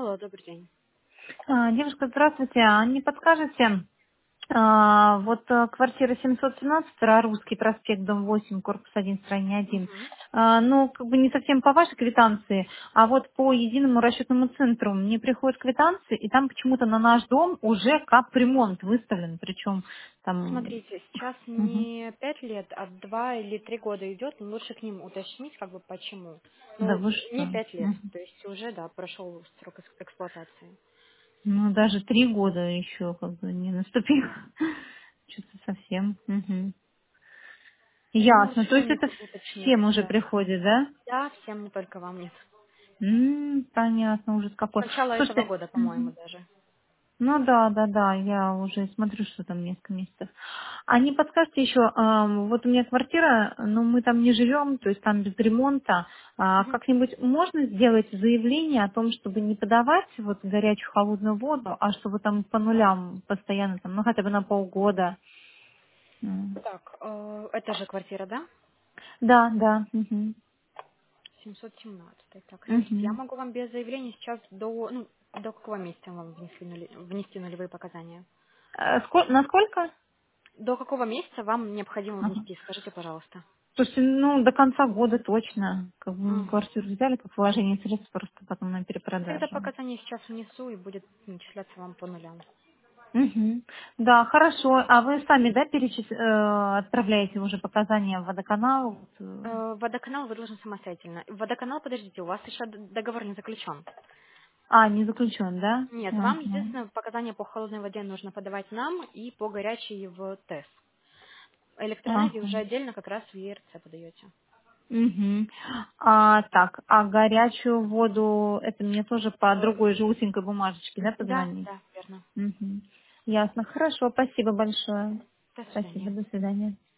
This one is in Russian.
Алло, добрый день. Девушка, здравствуйте. А не подскажете, квартира 717, Русский проспект, дом 8, корпус 1, строение 1. Мгм. Ну, как бы не совсем по вашей квитанции, а вот по единому расчетному центру мне приходят квитанции, и там почему-то на наш дом уже капремонт выставлен, причем там... Смотрите, сейчас Мгм. не 5 лет, а 2 или 3 года идет, но лучше к ним уточнить, как бы почему. Да Ну, вы не что? 5 лет, Мгм. то есть уже, да, прошел срок эксплуатации. Ну, даже 3 года еще как бы не наступило. Что-то совсем. Мгм. Ну, Ясно. То лучше у есть них это уточнить, всем уже да. приходит, да? Да, всем, не только вам нет. Понятно, ужас С какой. начала этого Слушайте, года, по-моему, даже. ну да, я уже смотрю, что там несколько месяцев. А не подскажете еще, вот у меня квартира, но мы там не живем, то есть там без ремонта. Мгм. Как-нибудь можно сделать заявление о том, чтобы не подавать вот горячую холодную воду, а чтобы там по нулям постоянно, там, ну хотя бы на полгода? М. Так, это же квартира, да? Да, да. Мгм. 717. Так, есть. Я Мгм. могу вам без заявления сейчас до какого месяца вам внести нулевые показания? Насколько? До какого месяца вам необходимо Ага. внести? Скажите, пожалуйста. Слушайте, ну, до конца года точно. Как бы мы Мгм. квартиру взяли, как вложение средств, просто потом на Тогда перепродажу. показания сейчас внесу и будет начисляться вам по нулям. Мгм. Да, хорошо. А вы сами, да, отправляете уже показания в водоканал? Вот, Водоканал вы должны самостоятельно. Водоканал, подождите, у вас еще договор не заключен. Не заключен, да? Нет, вам, Ага. естественно, показания по холодной воде нужно подавать нам и по горячей в ТЭС. Электроэнергию Ага. уже отдельно как раз в ЕРЦ подаете. Мгм. А горячую воду, это мне тоже по другой желтенькой бумажечке, да, Да, позвонить? да, верно. Мгм. Ясно. Хорошо, спасибо большое. До Спасибо, свидания. до свидания.